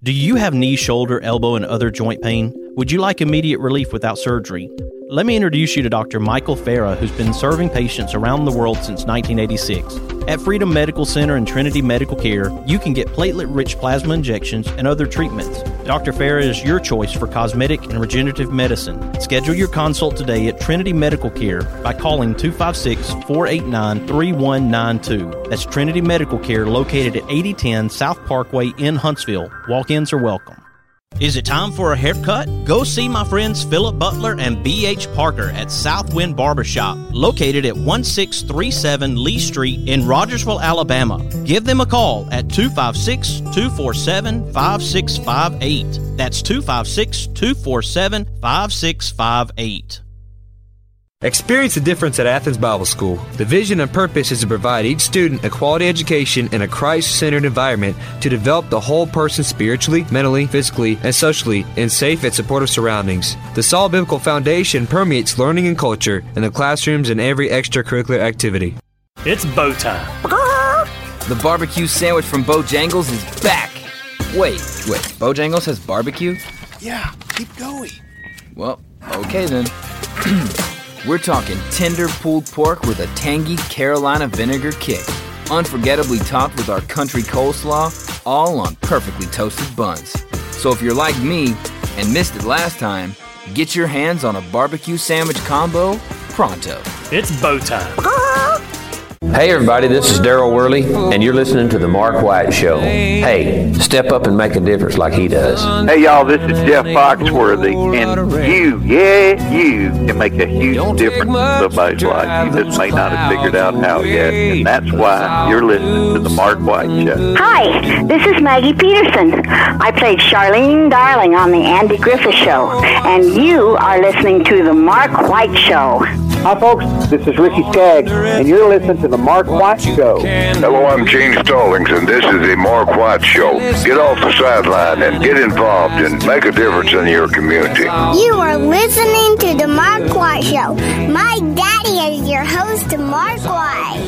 Do you have knee, shoulder, elbow, and other joint pain? Would you like immediate relief without surgery? Let me introduce you to Dr. Michael Farah, who's been serving patients around the world since 1986. At Freedom Medical Center and Trinity Medical Care, you can get platelet-rich plasma injections and other treatments. Dr. Farah is your choice for cosmetic and regenerative medicine. Schedule your consult today at Trinity Medical Care by calling 256-489-3192. That's Trinity Medical Care, located at 8010 South Parkway in Huntsville. Walk-ins are welcome. Is it time for a haircut? Go see my friends Philip Butler and B.H. Parker at Southwind Barbershop, located at 1637 Lee Street in Rogersville, Alabama. Give them a call at 256-247-5658. That's 256-247-5658. Experience the difference at Athens Bible School. The vision and purpose is to provide each student a quality education in a Christ-centered environment to develop the whole person spiritually, mentally, physically, and socially in safe and supportive surroundings. The solid biblical foundation permeates learning and culture in the classrooms and every extracurricular activity. It's bow time. The barbecue sandwich from Bojangles is back. Wait, Bojangles has barbecue? Yeah, keep going. Well, okay then. We're talking tender pulled pork with a tangy Carolina vinegar kick. Unforgettably topped with our country coleslaw, all on perfectly toasted buns. So if you're like me and missed it last time, get your hands on a barbecue sandwich combo pronto. It's bow time. Hey everybody, this is Daryl Worley, and you're listening to The Mark White Show. Hey, step up and make a difference like he does. Hey y'all, this is Jeff Foxworthy, and you can make a huge difference in somebody's life. You just may not have figured out how yet, and that's why you're listening to The Mark White Show. Hi, this is Maggie Peterson. I played Charlene Darling on The Andy Griffith Show, and you are listening to The Mark White Show. Hi folks, this is Ricky Skaggs, and you're listening to The Mark White Show. Hello, I'm Gene Stallings, and this is The Mark White Show. Get off the sideline and get involved and make a difference in your community. You are listening to The Mark White Show. My daddy is your host, Mark White.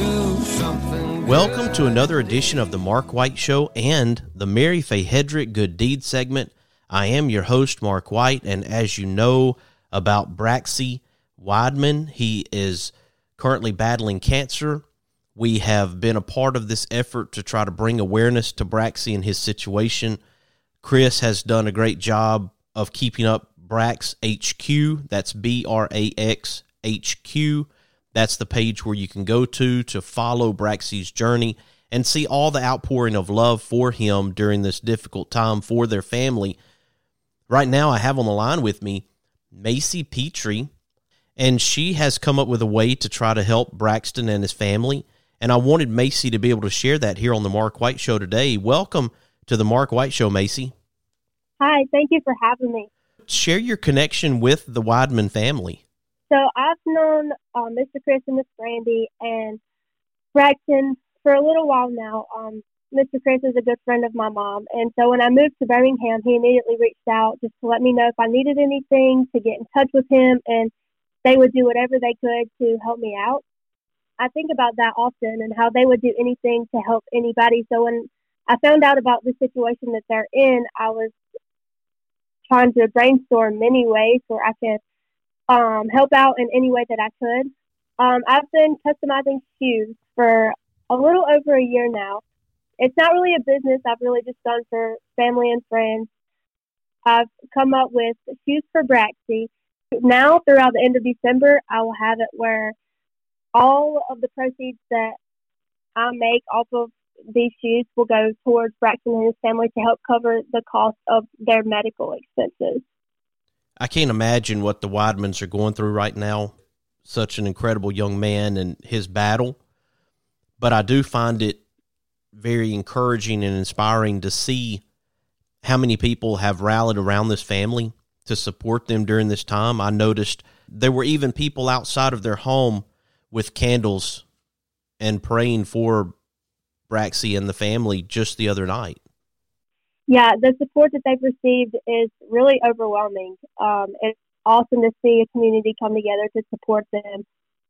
Welcome to another edition of The Mark White Show and the Mary Faye Hedrick Good Deed segment. I am your host, Mark White, and as you know about Braxy Weidman, he is currently battling cancer. We have been a part of this effort to try to bring awareness to Braxy and his situation. Chris has done a great job of keeping up Brax HQ. That's BRAX HQ. That's the page where you can go to follow Braxy's journey and see all the outpouring of love for him during this difficult time for their family. Right now, I have on the line with me Macy Petrie, and she has come up with a way to try to help Braxton and his family. And I wanted Macy to be able to share that here on the Mark White Show today. Welcome to the Mark White Show, Macy. Hi, thank you for having me. Share your connection with the Weidman family. So I've known Mr. Chris and Miss Brandy and Braxton for a little while now. Mr. Chris is a good friend of my mom. And so when I moved to Birmingham, he immediately reached out just to let me know if I needed anything, to get in touch with him, and they would do whatever they could to help me out. I think about that often and how they would do anything to help anybody. So when I found out about the situation that they're in, I was trying to brainstorm many ways where I could help out in any way that I could. I've been customizing shoes for a little over a year now. It's not really a business. I've really just done for family and friends. I've come up with shoes for Braxy. Now, throughout the end of December, I will have it where all of the proceeds that I make off of these shoes will go towards Braxton and his family to help cover the cost of their medical expenses. I can't imagine what the Weidmans are going through right now. Such an incredible young man and his battle. But I do find it very encouraging and inspiring to see how many people have rallied around this family to support them during this time. I noticed there were even people outside of their home with candles and praying for Braxy and the family just the other night. Yeah, the support that they've received is really overwhelming. It's awesome to see a community come together to support them.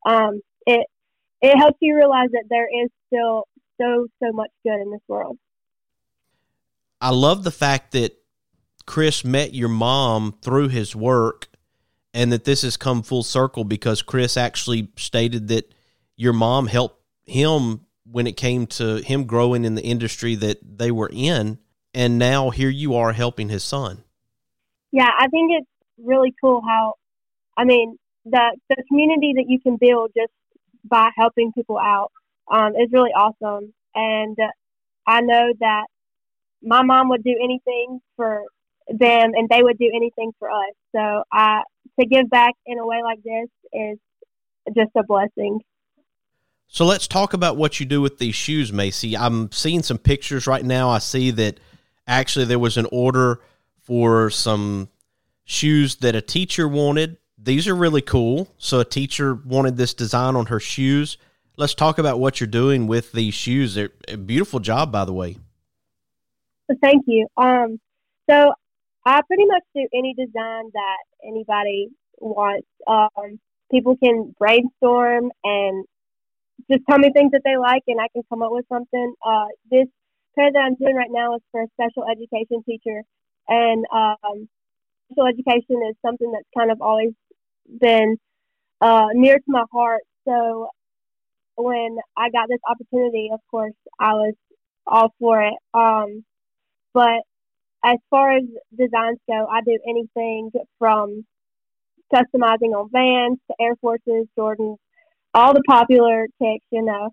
It helps you realize that there is still so much good in this world. I love the fact that Chris met your mom through his work, and that this has come full circle because Chris actually stated that your mom helped him when it came to him growing in the industry that they were in, and now here you are helping his son. Yeah, I think it's really cool how, I mean, the community that you can build just by helping people out is really awesome. And I know that my mom would do anything for them, and they would do anything for us. So to give back in a way like this is just a blessing. So let's talk about what you do with these shoes, Macy. I'm seeing some pictures right now. I see that actually there was an order for some shoes that a teacher wanted. These are really cool. So a teacher wanted this design on her shoes. Let's talk about what you're doing with these shoes. They're a beautiful job, by the way. Thank you. So I pretty much do any design that anybody wants. People can brainstorm and just tell me things that they like, and I can come up with something. This pair that I'm doing right now is for a special education teacher, and special education is something that's kind of always been near to my heart. So when I got this opportunity, of course, I was all for it. But as far as designs go, I do anything from customizing on Vans to Air Forces, Jordans, all the popular kicks, you know.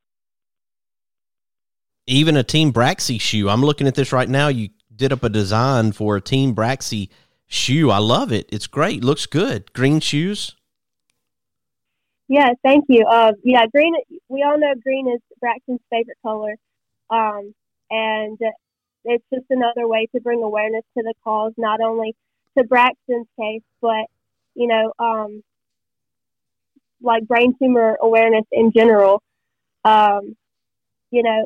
Even a Team Braxy shoe. I'm looking at this right now. You did up a design for a Team Braxy shoe. I love it. It's great. Looks good. Green shoes. Yeah, thank you. Yeah, green. We all know green is Braxton's favorite color, and it's just another way to bring awareness to the cause, not only to Braxton's case, but you know, like brain tumor awareness in general. You know,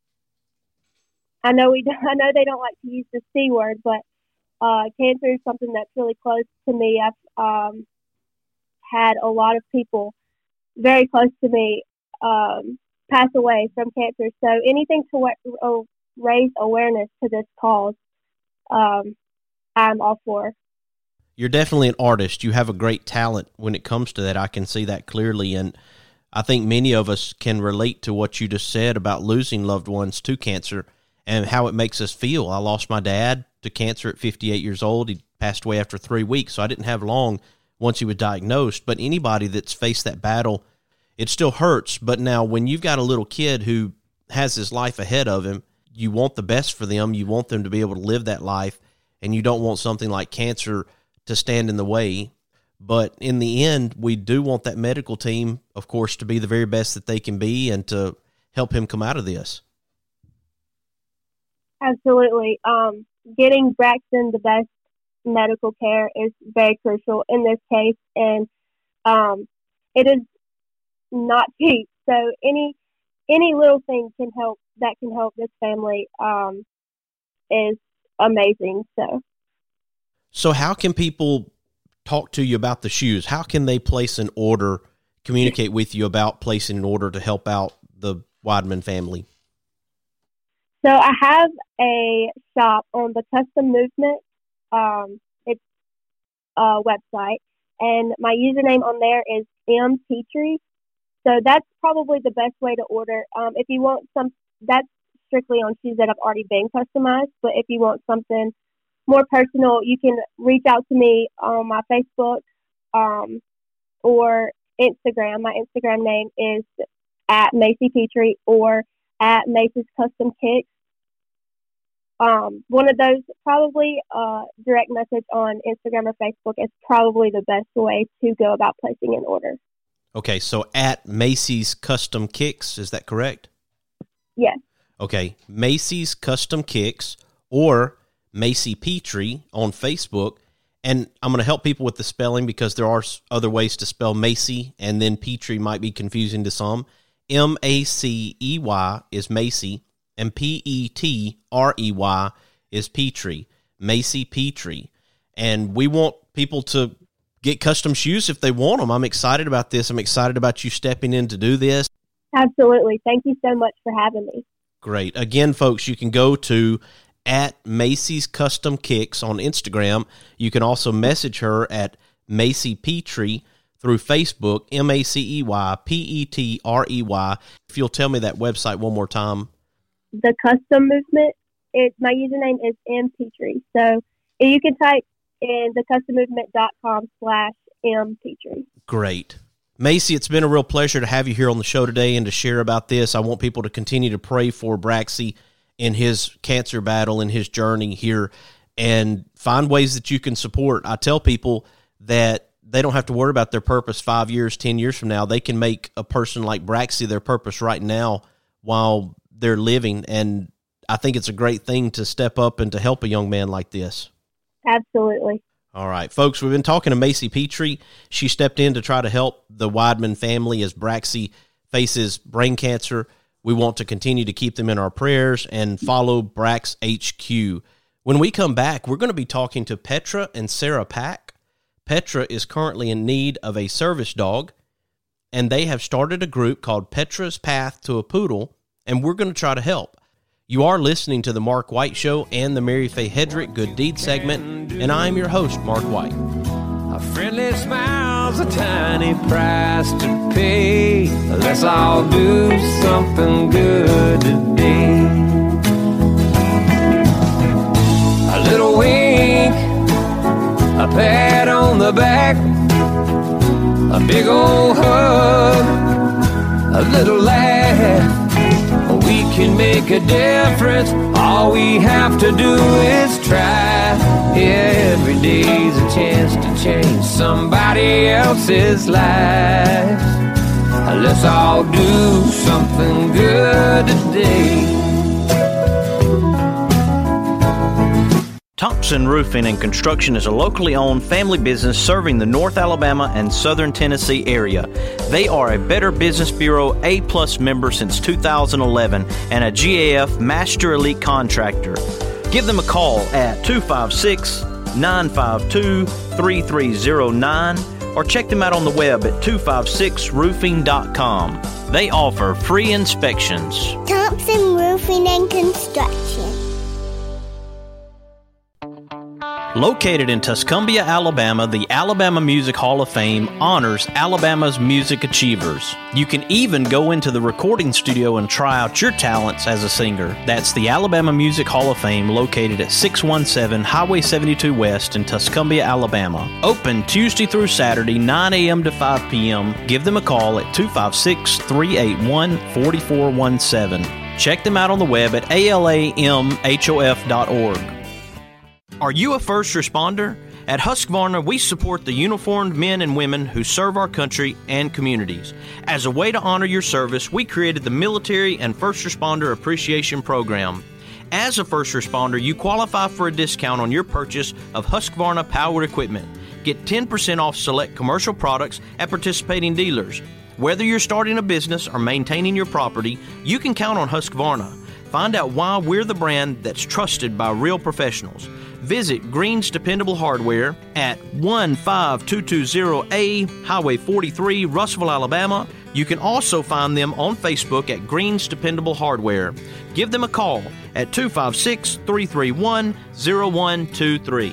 I know they don't like to use the C word, but cancer is something that's really close to me. I've had a lot of people very close to me pass away from cancer. So anything to raise awareness to this cause, I'm all for. You're definitely an artist. You have a great talent when it comes to that. I can see that clearly, and I think many of us can relate to what you just said about losing loved ones to cancer and how it makes us feel. I lost my dad to cancer at 58 years old. He passed away after 3 weeks, so I didn't have long once he was diagnosed. But anybody that's faced that battle, it still hurts. But now when you've got a little kid who has his life ahead of him, you want the best for them. You want them to be able to live that life, and you don't want something like cancer to stand in the way. But in the end, we do want that medical team, of course, to be the very best that they can be and to help him come out of this. Absolutely. Getting Braxton the best medical care is very crucial in this case, and it is not cheap. So any little thing can help this family is amazing. So how can people talk to you about the shoes? How can they place an order, communicate with you about placing an order to help out the Weidman family? So I have a shop on the Custom Movement. It's a website, and my username on there is mpetrie. So that's probably the best way to order. If you want that's strictly on shoes that have already been customized. But if you want something more personal, you can reach out to me on my Facebook or Instagram. My Instagram name is at Macy Petrie or at Macy's Custom Kicks. One of those, probably direct message on Instagram or Facebook is probably the best way to go about placing an order. Okay, so at Macy's Custom Kicks, is that correct? Yes. Okay, Macy's Custom Kicks or Macy Petrie on Facebook. And I'm going to help people with the spelling because there are other ways to spell Macy, and then Petrie might be confusing to some. M-A-C-E-Y is Macy, and P-E-T-R-E-Y is Petrie. Macy Petrie. And we want people to get custom shoes if they want them. I'm excited about this. I'm excited about you stepping in to do this. Absolutely. Thank you so much for having me. Great. Again, folks, you can go to at Macy's Custom Kicks on Instagram. You can also message her at Macy Petrie through Facebook, MACEYPETREY. If you'll tell me that website one more time. The Custom Movement. My username is mpetrie. So you can type in thecustommovement.com/mpetrie. Great. Macy, it's been a real pleasure to have you here on the show today and to share about this. I want people to continue to pray for Braxy in his cancer battle, in his journey here, and find ways that you can support. I tell people that they don't have to worry about their purpose 5 years, 10 years from now. They can make a person like Braxy their purpose right now while they're living, and I think it's a great thing to step up and to help a young man like this. Absolutely. All right, folks, we've been talking to Macy Petrie. She stepped in to try to help the Weidman family as Braxy faces brain cancer. We want to continue to keep them in our prayers and follow Brax HQ. When we come back, we're going to be talking to Petra and Sarah Pack. Petra is currently in need of a service dog, and they have started a group called Petra's Path to a Poodle, and we're going to try to help. You are listening to The Mark White Show and the Mary Faye Hedrick Good Deed segment, and I am your host, Mark White. A friendly smile's a tiny price to pay. Let's all do something good today. A little wink, a pat on the back, a big old hug, a little laugh. We can make a difference. All we have to do is try. Yeah, every day's a chance to change somebody else's life. Let's all do something good today. Thompson Roofing and Construction is a locally owned family business serving the North Alabama and Southern Tennessee area. They are a Better Business Bureau A+ member since 2011 and a GAF Master Elite Contractor. Give them a call at 256-952-3309 or check them out on the web at 256roofing.com. They offer free inspections. Thompson Roofing and Construction. Located in Tuscumbia, Alabama, the Alabama Music Hall of Fame honors Alabama's music achievers. You can even go into the recording studio and try out your talents as a singer. That's the Alabama Music Hall of Fame, located at 617 Highway 72 West in Tuscumbia, Alabama. Open Tuesday through Saturday, 9 a.m. to 5 p.m. Give them a call at 256-381-4417. Check them out on the web at alamhof.org. Are you a first responder? At Husqvarna, we support the uniformed men and women who serve our country and communities. As a way to honor your service, we created the Military and First Responder Appreciation Program. As a first responder, you qualify for a discount on your purchase of Husqvarna powered equipment. Get 10% off select commercial products at participating dealers. Whether you're starting a business or maintaining your property, you can count on Husqvarna. Find out why we're the brand that's trusted by real professionals. Visit Green's Dependable Hardware at 15220A Highway 43, Russellville, Alabama. You can also find them on Facebook at Green's Dependable Hardware. Give them a call at 256-331-0123.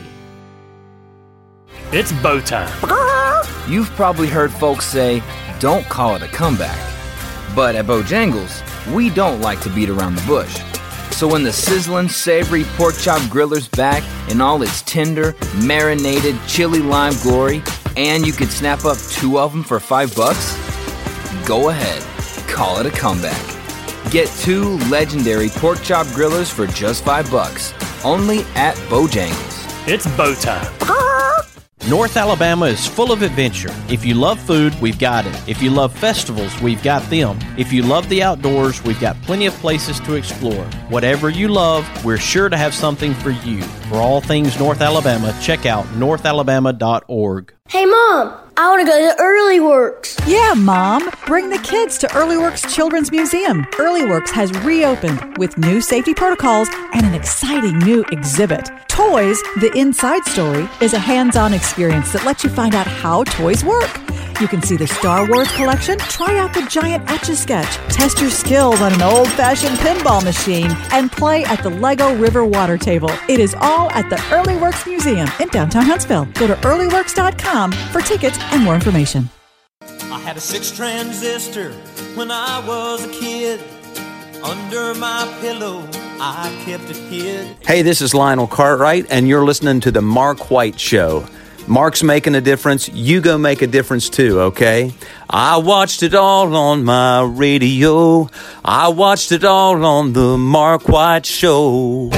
It's bow time. You've probably heard folks say, don't call it a comeback. But at Bojangles, we don't like to beat around the bush. So when the sizzling, savory pork chop griller's back in all its tender, marinated, chili lime glory, and you could snap up 2 of them for $5, go ahead, call it a comeback. Get 2 legendary pork chop grillers for just $5, only at Bojangles. It's bow time. North Alabama is full of adventure. If you love food, we've got it. If you love festivals, we've got them. If you love the outdoors, we've got plenty of places to explore. Whatever you love, we're sure to have something for you. For all things North Alabama, check out northalabama.org. Hey, Mom, I want to go to Early Works. Yeah, Mom. Bring the kids to Early Works Children's Museum. Early Works has reopened with new safety protocols and an exciting new exhibit. Toys, The Inside Story, is a hands-on experience that lets you find out how toys work. You can see the Star Wars collection, try out the giant Etch-a-Sketch, test your skills on an old-fashioned pinball machine, and play at the Lego River water table. It is all at the Early Works Museum in downtown Huntsville. Go to earlyworks.com for tickets and more information. I had a 6 transistor when I was a kid. Under my pillow, I kept it hid. Hey, this is Lionel Cartwright, and you're listening to The Mark White Show. Mark's making a difference. You go make a difference too, okay? I watched it all on my radio. I watched it all on The Mark White Show.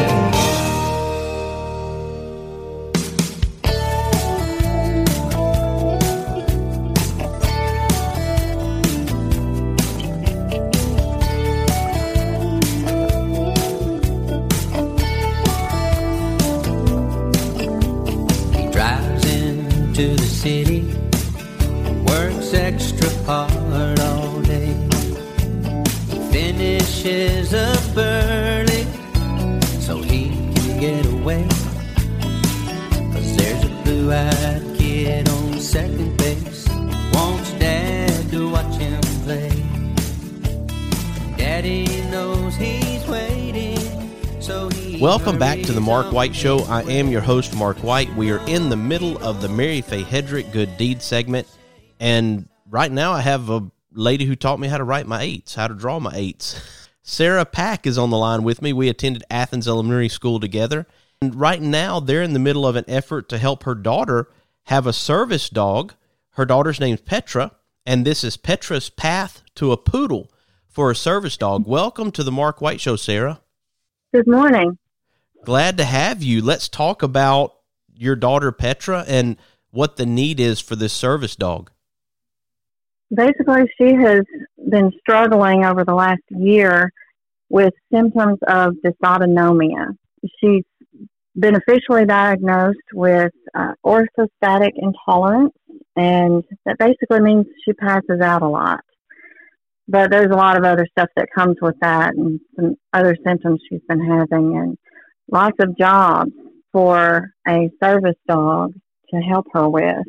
Welcome back to the Mark White Show. I am your host, Mark White. We are in the middle of the Mary Faye Hedrick Good Deed segment, and right now I have a lady who taught me how to write my 8s, how to draw my 8s. Sarah Pack is on the line with me. We attended Athens Elementary School together, and right now they're in the middle of an effort to help her daughter have a service dog. Her daughter's name's Petra, and this is Petra's Path to a Poodle for a service dog. Welcome to the Mark White Show, Sarah. Good morning. Glad to have you. Let's talk about your daughter, Petra, and what the need is for this service dog. Basically, she has been struggling over the last year with symptoms of dysautonomia. She's been officially diagnosed with orthostatic intolerance, and that basically means she passes out a lot. But there's a lot of other stuff that comes with that and some other symptoms she's been having, and lots of jobs for a service dog to help her with.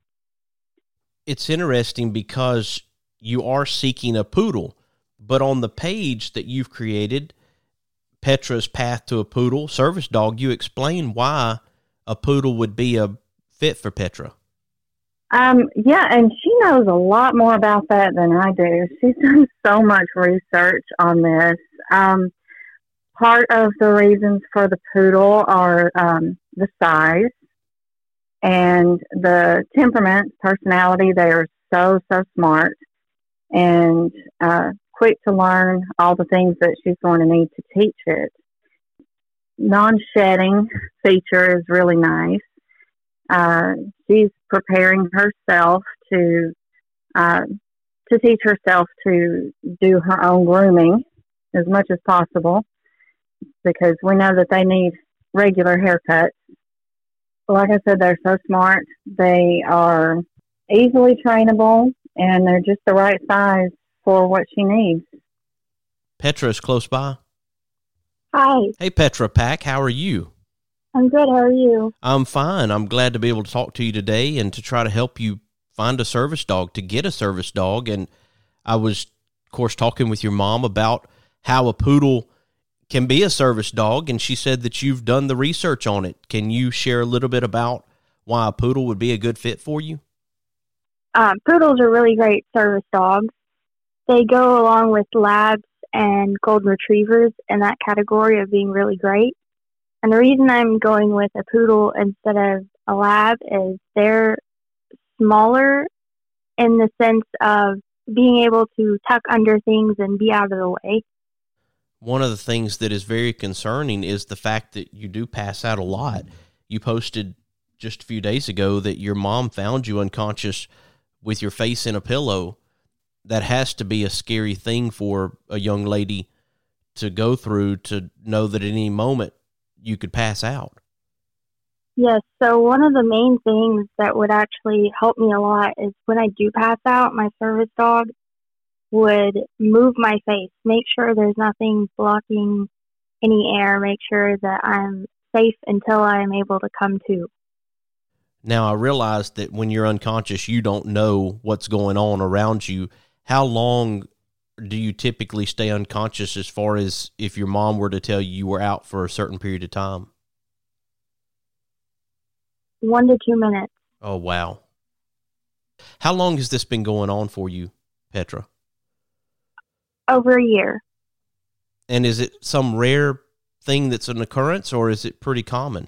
It's interesting because you are seeking a poodle, but on the page that you've created, Petra's Path to a Poodle, service dog, you explain why a poodle would be a fit for Petra. Yeah, and she knows a lot more about that than I do. She's done so much research on this. Part of the reasons for the poodle are the size and the temperament, personality. They are so smart and quick to learn all the things that she's going to need to teach it. Non-shedding feature is really nice. She's preparing herself to teach herself to do her own grooming as much as possible, because we know that they need regular haircuts. Like I said, they're so smart. They are easily trainable, and they're just the right size for what she needs. Petra is close by. Hi. Hey, Petra Pack, how are you? I'm good. How are you? I'm fine. I'm glad to be able to talk to you today and to try to help you find a service dog, to get a service dog. And I was, of course, talking with your mom about how a poodle can be a service dog, and she said that you've done the research on it. Can you share a little bit about why a poodle would be a good fit for you? Poodles are really great service dogs. They go along with labs and golden retrievers in that category of being really great. And the reason I'm going with a poodle instead of a lab is they're smaller in the sense of being able to tuck under things and be out of the way. One of the things that is very concerning is the fact that you do pass out a lot. You posted just a few days ago that your mom found you unconscious with your face in a pillow. That has to be a scary thing for a young lady to go through, to know that at any moment you could pass out. Yes, so one of the main things that would actually help me a lot is when I do pass out, my service dog would move my face, make sure there's nothing blocking any air, make sure that I'm safe until I'm able to come to. Now, I realize that when you're unconscious, you don't know what's going on around you. How long do you typically stay unconscious, as far as if your mom were to tell you were out for a certain period of time? 1 to 2 minutes. Oh, wow. How long has this been going on for you, Petra? Over a year. And is it some rare thing that's an occurrence, or is it pretty common?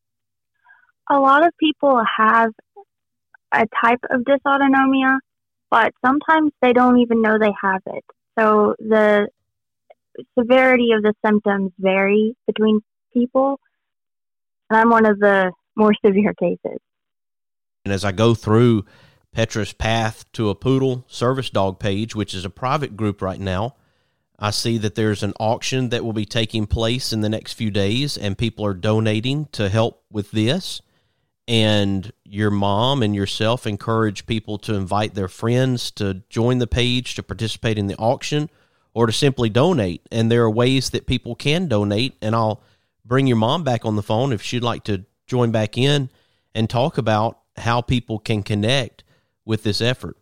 A lot of people have a type of dysautonomia, but sometimes they don't even know they have it. So the severity of the symptoms vary between people, and I'm one of the more severe cases. And as I go through Petra's Path to a Poodle service dog page, which is a private group right now, I see that there's an auction that will be taking place in the next few days, and people are donating to help with this. And your mom and yourself encourage people to invite their friends to join the page, to participate in the auction, or to simply donate. And there are ways that people can donate, and I'll bring your mom back on the phone if she'd like to join back in and talk about how people can connect with this effort.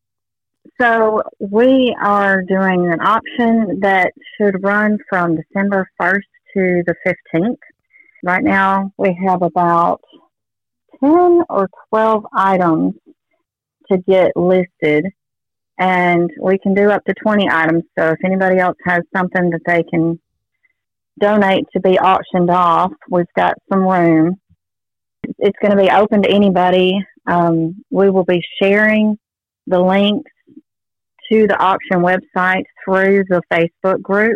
So we are doing an auction that should run from December 1st to the 15th. Right now we have about 10 or 12 items to get listed, and we can do up to 20 items. So if anybody else has something that they can donate to be auctioned off, we've got some room. It's going to be open to anybody. We will be sharing the links to the auction website through the Facebook group.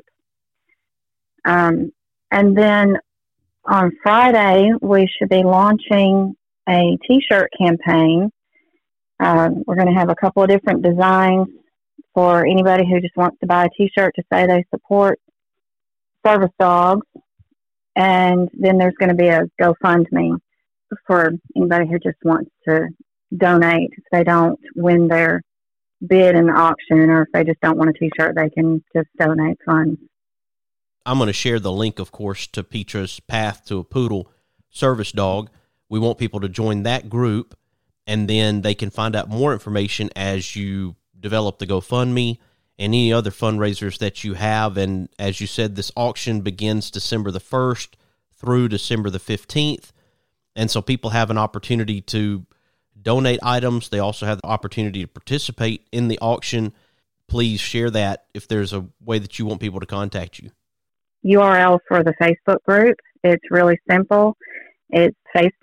And then on Friday, we should be launching a T-shirt campaign. We're going to have a couple of different designs for anybody who just wants to buy a T-shirt to say they support service dogs. And then there's going to be a GoFundMe for anybody who just wants to donate. If they don't win their bid in the auction, or if they just don't want a T-shirt, they can just donate funds. I'm going to share the link, of course, to Petra's Path to a Poodle service dog. We want people to join that group, and then they can find out more information as you develop the GoFundMe and any other fundraisers that you have. And as you said, this auction begins December the 1st through December the 15th. And so people have an opportunity to donate items. They also have the opportunity to participate in the auction. Please share that if there's a way that you want people to contact you. URL for the Facebook group. It's really simple. It's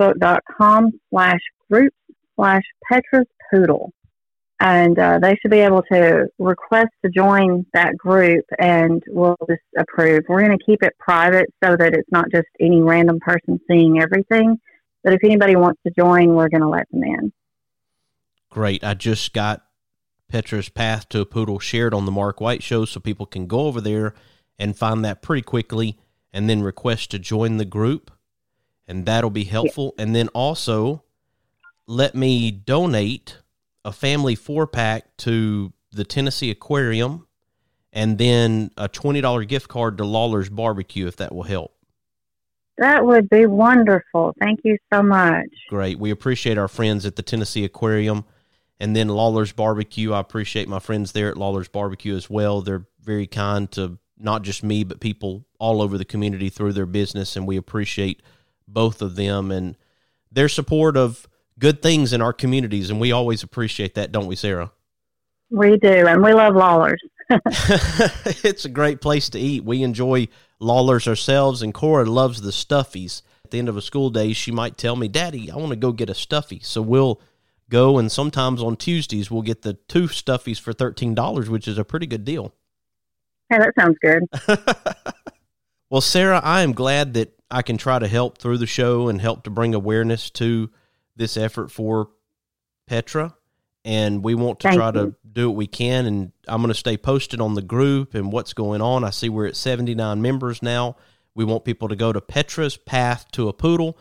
facebook.com/group/Petra's Poodle. And they should be able to request to join that group, and we'll just approve. We're going to keep it private so that it's not just any random person seeing everything. But if anybody wants to join, we're going to let them in. Great. I just got Petra's Path to a Poodle shared on the Mark White Show, so people can go over there and find that pretty quickly and then request to join the group, and that'll be helpful. Yeah. And then also let me donate a family 4-pack to the Tennessee Aquarium, and then a $20 gift card to Lawler's Barbecue, if that will help. That would be wonderful. Thank you so much. Great. We appreciate our friends at the Tennessee Aquarium. And then Lawler's Barbecue, I appreciate my friends there at Lawler's Barbecue as well. They're very kind to not just me, but people all over the community through their business, and we appreciate both of them and their support of good things in our communities, and we always appreciate that, don't we, Sarah? We do, and we love Lawler's. It's a great place to eat. We enjoy Lawler's ourselves, and Cora loves the Stuffies. At the end of a school day, she might tell me, Daddy, I want to go get a Stuffy. So we'll go, and sometimes on Tuesdays, we'll get the 2 Stuffies for $13, which is a pretty good deal. Hey, that sounds good. Well, Sarah, I am glad that I can try to help through the show and help to bring awareness to this effort for Petra, and we want to try to do what we can, and I'm going to stay posted on the group and what's going on. I see we're at 79 members now. We want people to go to Petra's Path to a Poodle,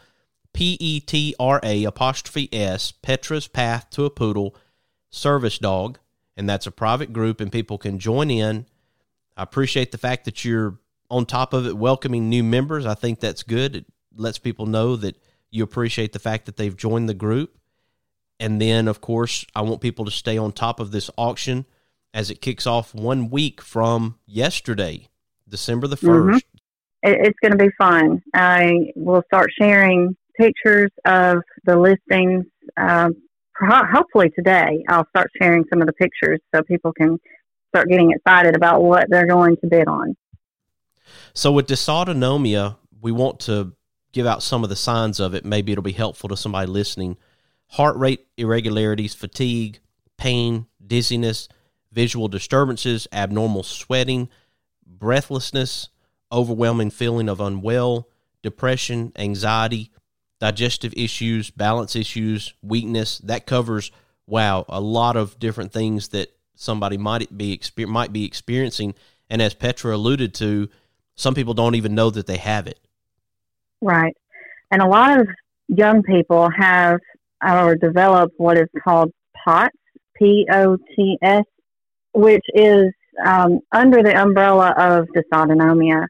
PETRA''S, Petra's Path to a Poodle service dog, and that's a private group, and people can join in. I appreciate the fact that you're on top of it, welcoming new members. I think that's good. It lets people know that you appreciate the fact that they've joined the group. And then, of course, I want people to stay on top of this auction as it kicks off 1 week from yesterday, December the 1st. It's going to be fun. I will start sharing pictures of the listings. Hopefully today, I'll start sharing some of the pictures so people can start getting excited about what they're going to bid on. So with dysautonomia, we want to give out some of the signs of it. Maybe it'll be helpful to somebody listening. Heart rate irregularities, fatigue, pain, dizziness, visual disturbances, abnormal sweating, breathlessness, overwhelming feeling of unwell, depression, anxiety, digestive issues, balance issues, weakness. That covers, a lot of different things that somebody might be experiencing. And as Petra alluded to, some people don't even know that they have it. Right. And a lot of young people have or develop what is called POTS, P-O-T-S, which is under the umbrella of dysautonomia.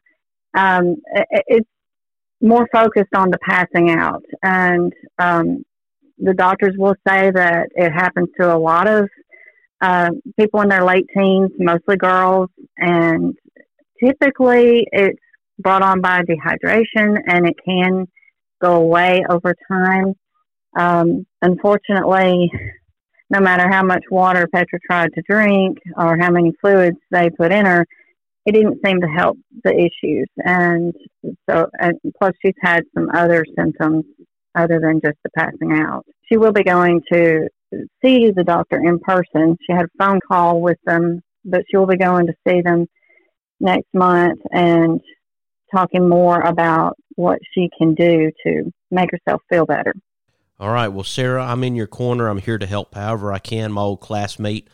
It's more focused on the passing out. And the doctors will say that it happens to a lot of people in their late teens, mostly girls, and typically it's brought on by dehydration, and it can go away over time. Unfortunately, no matter how much water Petra tried to drink or how many fluids they put in her, it didn't seem to help the issues. And plus she's had some other symptoms other than just the passing out. She will be going to see the doctor in person. She had a phone call with them, but she will be going to see them next month and talking more about what she can do to make herself feel better. All right. Well, Sarah, I'm in your corner. I'm here to help however I can, my old classmate.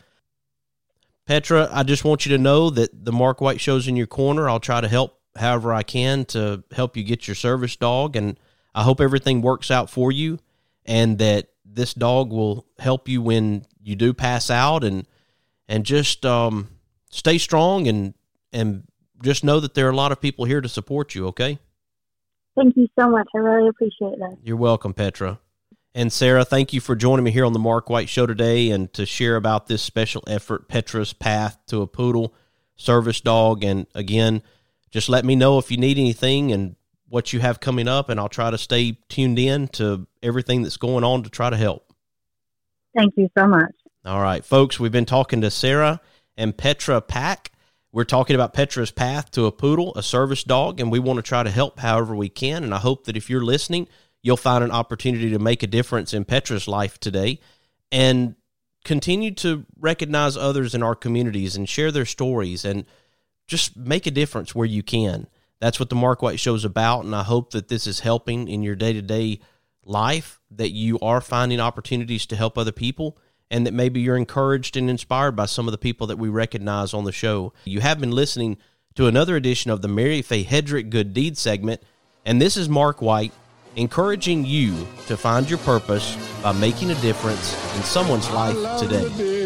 Petra, I just want you to know that the Mark White Show's in your corner. I'll try to help however I can to help you get your service dog, and I hope everything works out for you and that this dog will help you when you do pass out, and just stay strong and just know that there are a lot of people here to support you, okay? Thank you so much. I really appreciate that. You're welcome, Petra. And Sarah, thank you for joining me here on the Mark White Show today and to share about this special effort, Petra's Path to a Poodle service dog. And again, just let me know if you need anything and what you have coming up, and I'll try to stay tuned in to everything that's going on to try to help. Thank you so much. All right, folks, we've been talking to Sarah and Petra Pack. We're talking about Petra's Path to a Poodle, a service dog, and we want to try to help however we can. And I hope that if you're listening, you'll find an opportunity to make a difference in Petra's life today and continue to recognize others in our communities and share their stories and just make a difference where you can. That's what the Mark White Show is about, and I hope that this is helping in your day-to-day life, that you are finding opportunities to help other people, and that maybe you're encouraged and inspired by some of the people that we recognize on the show. You have been listening to another edition of the Mary Faye Hedrick Good Deed segment, and this is Mark White, encouraging you to find your purpose by making a difference in someone's life today.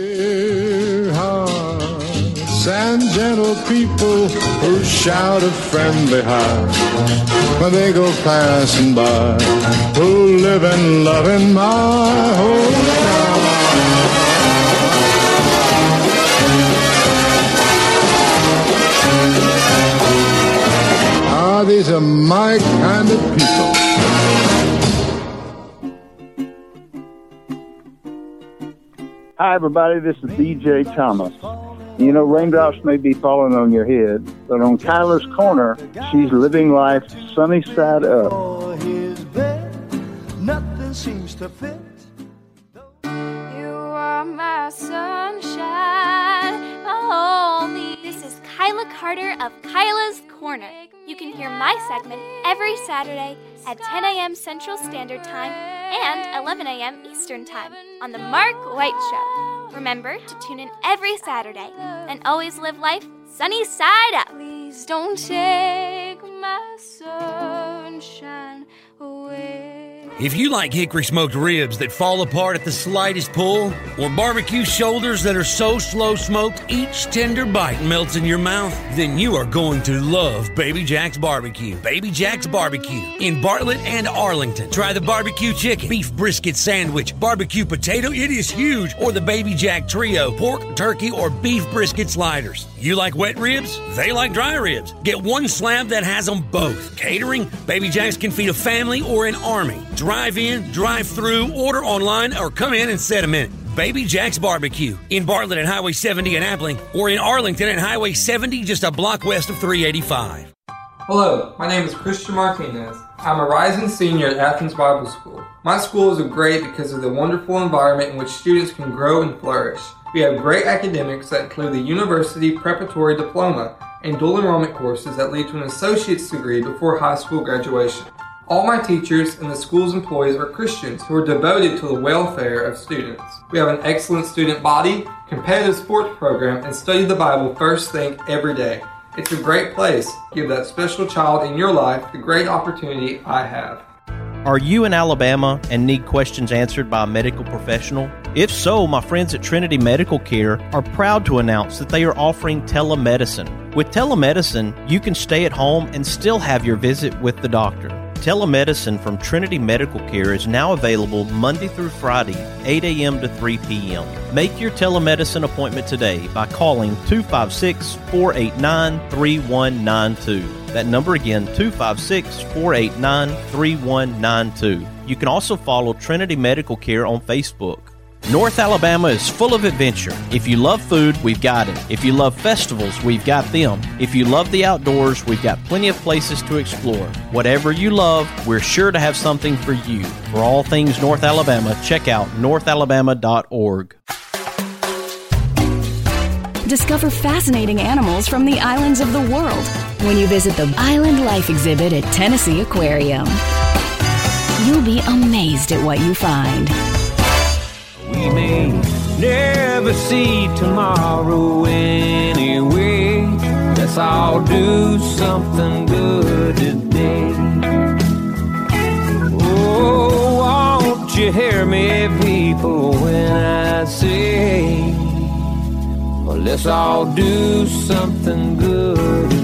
And gentle people who shout a friendly hi when they go passing by, who live and love in my hometown. These are my kind of people. Hi, everybody. This is B.J. Thomas. You know, raindrops may be falling on your head, but on Kyla's Corner, she's living life sunny side up. Nothing seems to fit. You are my sunshine, my only. This is Kyla Carter of Kyla's Corner. You can hear my segment every Saturday at 10 a.m. Central Standard Time and 11 a.m. Eastern Time on The Mark White Show. Remember to tune in every Saturday and always live life sunny side up. Please don't take my sunshine away. If you like hickory smoked ribs that fall apart at the slightest pull, or barbecue shoulders that are so slow smoked each tender bite melts in your mouth, then you are going to love Baby Jack's Barbecue. Baby Jack's Barbecue in Bartlett and Arlington. Try the barbecue chicken, beef brisket sandwich, barbecue potato, it is huge, or the Baby Jack Trio, pork, turkey, or beef brisket sliders. You like wet ribs? They like dry ribs. Get one slab that has them both. Catering? Baby Jack's can feed a family or an army. Drive in, drive through, order online, or come in and set a minute. Baby Jack's Barbecue in Bartlett at Highway 70 in Appling, or in Arlington at Highway 70 just a block west of 385. Hello, my name is Christian Martinez. I'm a rising senior at Athens Bible School. My school is great because of the wonderful environment in which students can grow and flourish. We have great academics that include the University Preparatory Diploma and dual enrollment courses that lead to an associate's degree before high school graduation. All my teachers and the school's employees are Christians who are devoted to the welfare of students. We have an excellent student body, competitive sports program, and study the Bible first thing every day. It's a great place. Give that special child in your life the great opportunity I have. Are you in Alabama and need questions answered by a medical professional? If so, my friends at Trinity Medical Care are proud to announce that they are offering telemedicine. With telemedicine, you can stay at home and still have your visit with the doctor. Telemedicine from Trinity Medical Care is now available Monday through Friday, 8 a.m. to 3 p.m. Make your telemedicine appointment today by calling 256-489-3192. That number again, 256-489-3192. You can also follow Trinity Medical Care on Facebook. North Alabama is full of adventure. If you love food, we've got it. If you love festivals, we've got them. If you love the outdoors, we've got plenty of places to explore. Whatever you love, we're sure to have something for you. For all things North Alabama, check out northalabama.org. Discover fascinating animals from the islands of the world when you visit the Island Life exhibit at Tennessee Aquarium. You'll be amazed at what you find. We may never see tomorrow anyway. Let's all do something good today. Oh, won't you hear me, people, when I say, well, let's all do something good today.